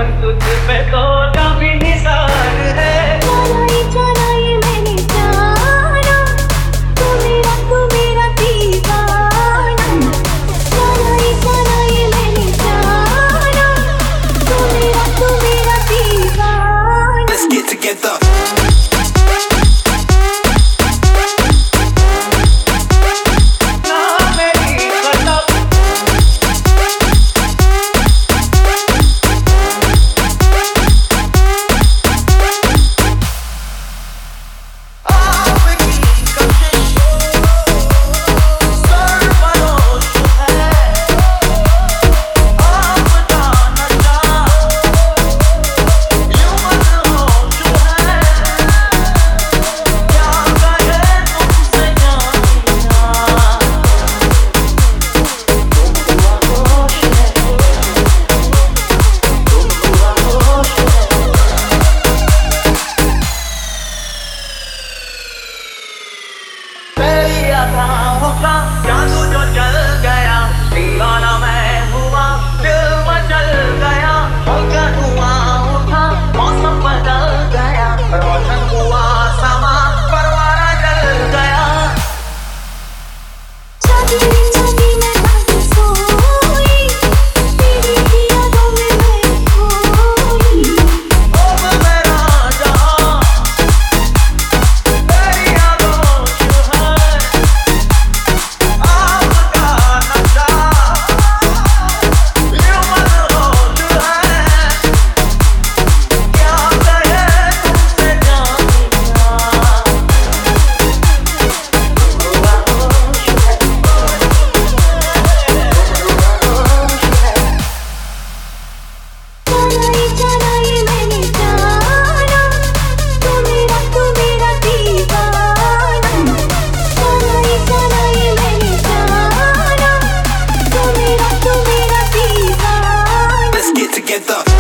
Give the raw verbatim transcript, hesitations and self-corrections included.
तुझ पे तो काफी निसार है। जाना ही जाना ये मैंने जाना, तू मेरा तू मेरा दीवाना। जाना ही जाना ये मैंने जाना, तू मेरा तू मेरा दीवाना। Let's get together. जादू जो चल गया, दीवाना मैं हुआ, दिल मचल गया, होकर धुआं उठा, मौसम बदल गया, रोशन हुआ समा, परवाना जल गया। जागी जागी मैं भागी सोई, तेरी यादों में मैं खोई। अब मेरा जहां तेरी यादों से है। Let's get together.